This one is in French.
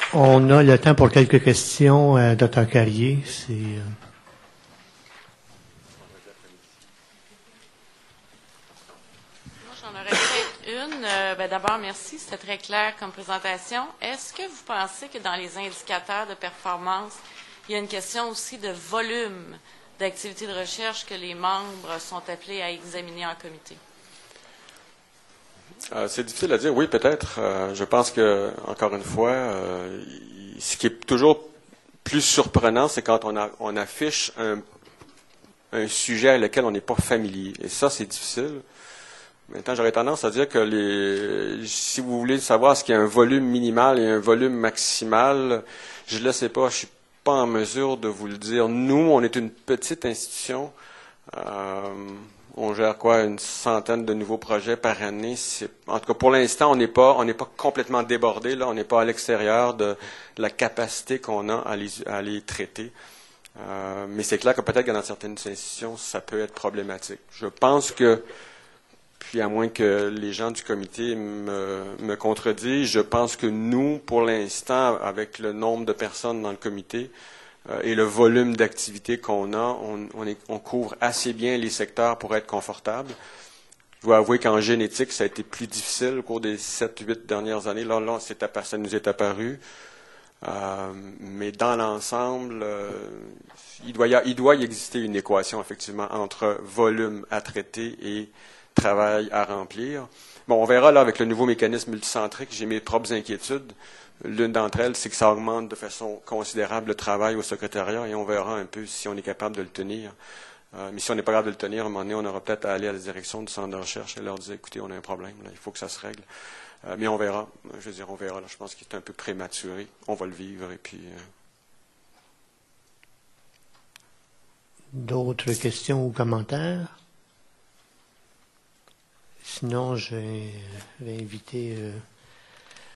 On a le temps pour quelques questions, Dr. Carrier. Moi, j'en aurais peut-être une. D'abord, merci, c'était très clair comme présentation. Est-ce que vous pensez que dans les indicateurs de performance, il y a une question aussi de volume d'activités de recherche que les membres sont appelés à examiner en comité? C'est difficile à dire. Oui, peut-être. Je pense que, encore une fois, ce qui est toujours plus surprenant, c'est quand on affiche un sujet avec lequel on n'est pas familier. Et ça, c'est difficile. Maintenant, j'aurais tendance à dire que si vous voulez savoir ce qu'il y a un volume minimal et un volume maximal, je ne le sais pas. Je suis pas en mesure de vous le dire. Nous, on est une petite institution. On gère quoi, une centaine de nouveaux projets par année. En tout cas, pour l'instant, on n'est pas complètement débordé. Là, on n'est pas à l'extérieur de la capacité qu'on a à les traiter. Mais c'est clair que peut-être que dans certaines institutions, ça peut être problématique. Je pense que, puis à moins que les gens du comité me contredisent, je pense que nous, pour l'instant, avec le nombre de personnes dans le comité, et le volume d'activité qu'on a, on couvre assez bien les secteurs pour être confortable. Je dois avouer qu'en génétique, ça a été plus difficile au cours des 7-8 dernières années. Là, ça nous est apparu. Mais dans l'ensemble, il doit y exister une équation, effectivement, entre volume à traiter et travail à remplir. Bon, on verra là avec le nouveau mécanisme multicentrique, j'ai mes propres inquiétudes. L'une d'entre elles, c'est que ça augmente de façon considérable le travail au secrétariat et on verra un peu si on est capable de le tenir. Mais si on n'est pas capable de le tenir, à un moment donné, on aura peut-être à aller à la direction du centre de recherche et leur dire, écoutez, on a un problème, là, il faut que ça se règle. Mais on verra. Je veux dire, on verra. Là, je pense qu'il est un peu prématuré. On va le vivre et puis... D'autres questions ou commentaires? Sinon, je vais inviter...